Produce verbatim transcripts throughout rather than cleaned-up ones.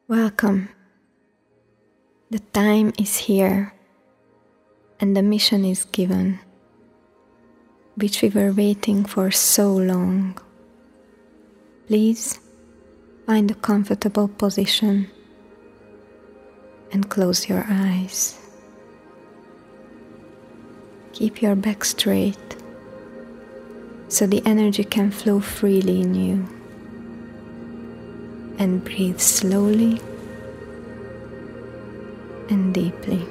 Welcome. The time is here and the mission is given, which we were waiting for so long. Please find a comfortable position and close your eyes. Keep your back straight so the energy can flow freely in you. And breathe slowly and deeply.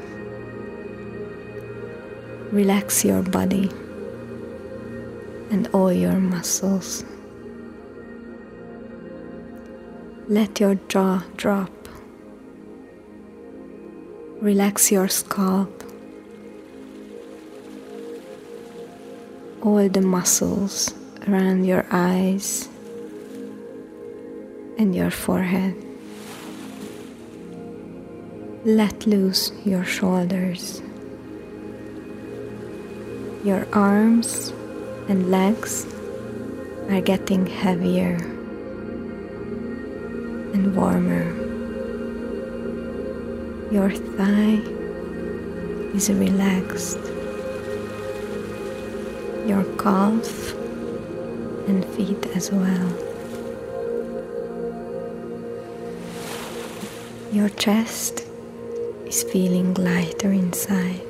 Relax your body and all your muscles. Let your jaw drop. Relax your scalp. All the muscles around your eyes and your forehead. Let loose your shoulders. Your arms and legs are getting heavier and warmer. Your thigh is relaxed. Your calf and feet as well. Your chest is feeling lighter inside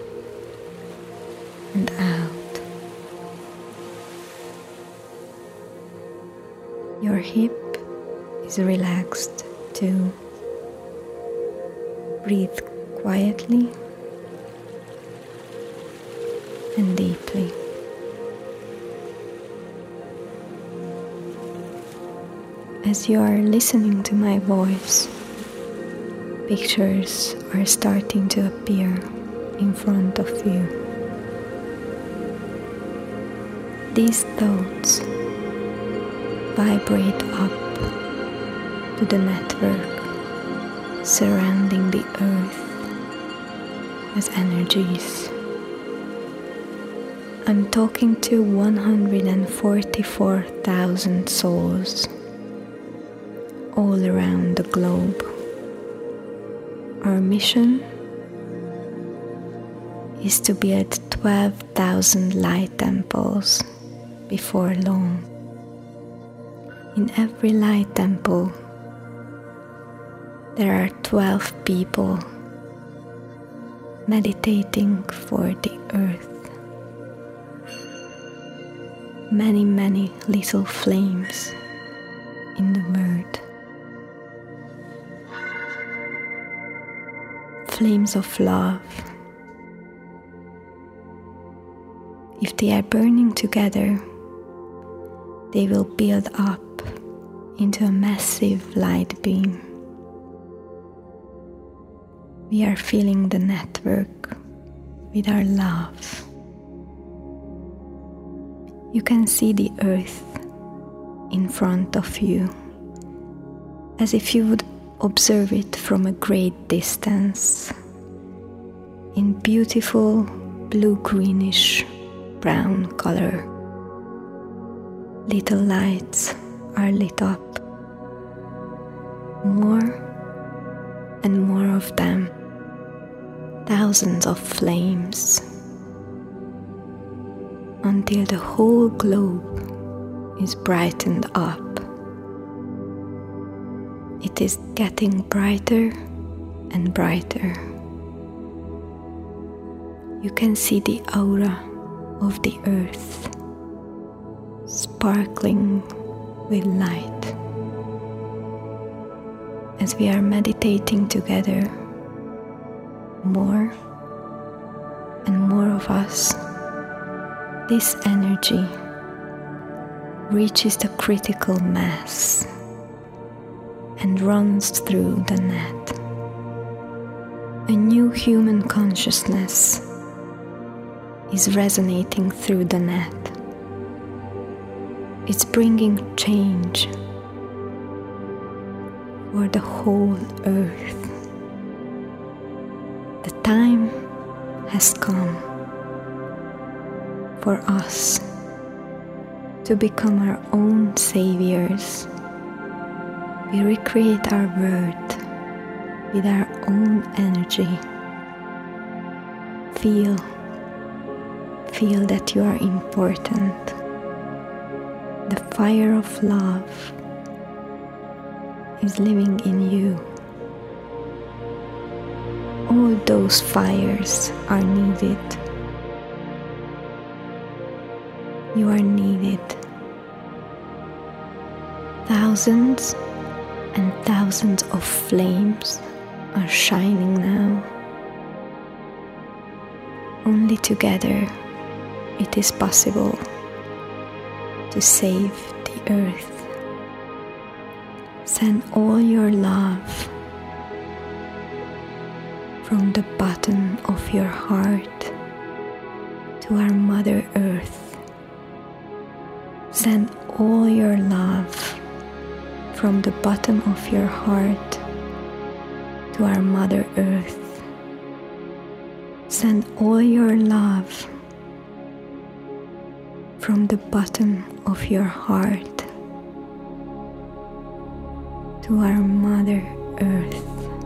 and out. Your hip is relaxed too. Breathe quietly and deeply. As you are listening to my voice, pictures are starting to appear in front of you. These thoughts vibrate up to the network surrounding the earth as energies. I'm talking to one hundred forty-four thousand souls all around the globe. Our mission is to build twelve thousand light temples before long. In every light temple, there are twelve people meditating for the earth. Many, many little flames in the world. Flames of love. If they are burning together, they will build up into a massive light beam. We are filling the network with our love. You can see the earth in front of you, as if you would observe it from a great distance, in beautiful blue-greenish brown color. Little lights are lit up, more and more of them, thousands of flames, until the whole globe is brightened up. It is getting brighter and brighter. You can see the aura of the earth sparkling with light. As we are meditating together, more and more of us, this energy reaches the critical mass and runs through the net. A new human consciousness is resonating through the net. It's bringing change for the whole earth. The time has come for us to become our own saviors. We recreate our world with our own energy. Feel, feel that you are important. The fire of love is living in you. All those fires are needed. You are needed. Thousands and thousands of flames are shining now. Only together it is possible to save the earth. Send all your love from the bottom of your heart to our Mother Earth. Send all your love from the bottom of your heart to our Mother Earth. Send all your love from the bottom of your heart to our Mother Earth.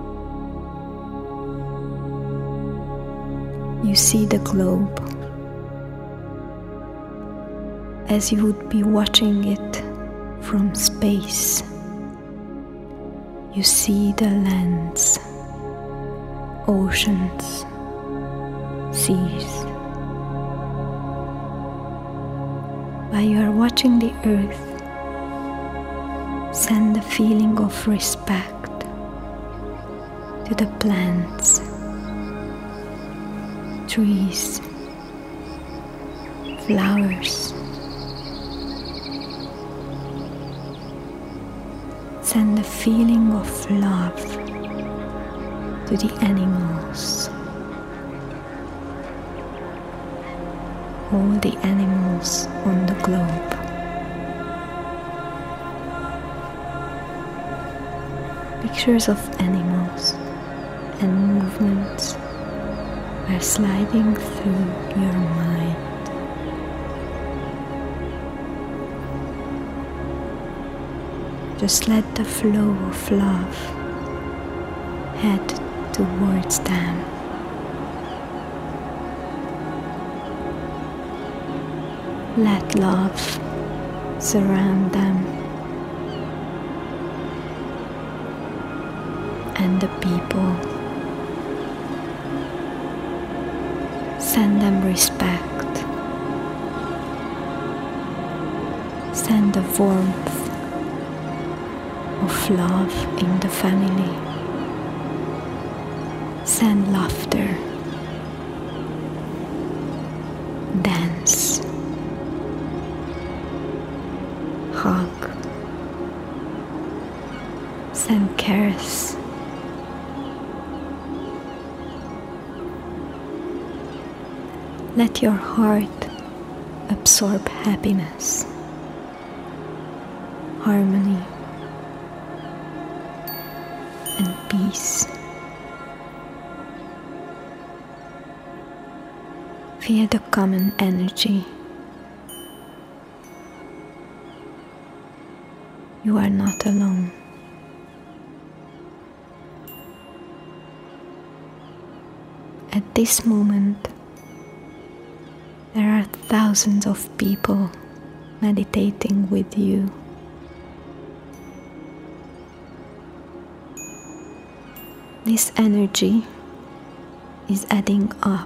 You see the globe as you would be watching it from space. You see the lands, oceans, seas. While you are watching the earth, send a feeling of respect to the plants, trees, flowers. Send a feeling of love to the animals. All the animals on the globe. Pictures of animals and movements are sliding through your mind. Just let the flow of love head towards them. Let love surround them and the people. Send them respect. Send the warmth of love in the family. Send laughter. Dance. Hug. Send cares. Let your heart absorb happiness, harmony, and peace. Feel the common energy. You are not alone. At this moment, there are thousands of people meditating with you. This energy is adding up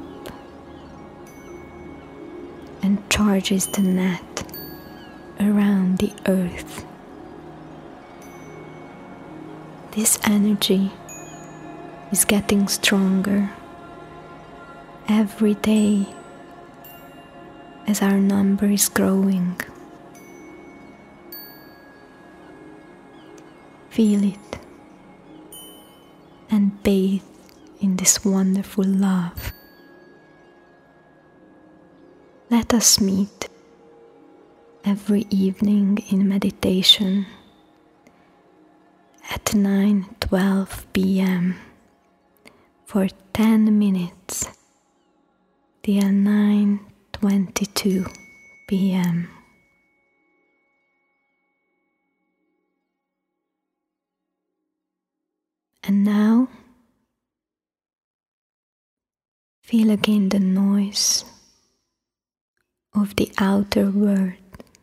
and charges the net around the earth. This energy is getting stronger every day as our number is growing. Feel it and bathe in this wonderful love. Let us meet every evening in meditation at nine twelve p m for ten minutes till nine twenty-two p m And now Feel again the noise of the outer world.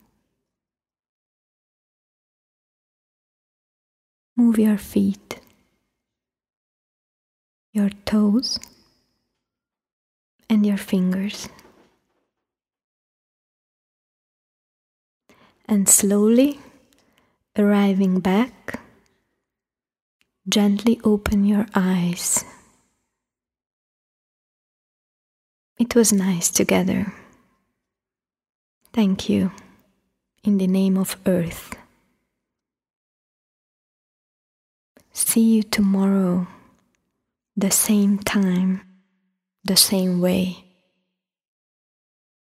Move your feet, your toes, and your fingers. And slowly, arriving back, gently open your eyes. It was nice together. Thank you, in the name of Earth. See you tomorrow, the same time, the same way.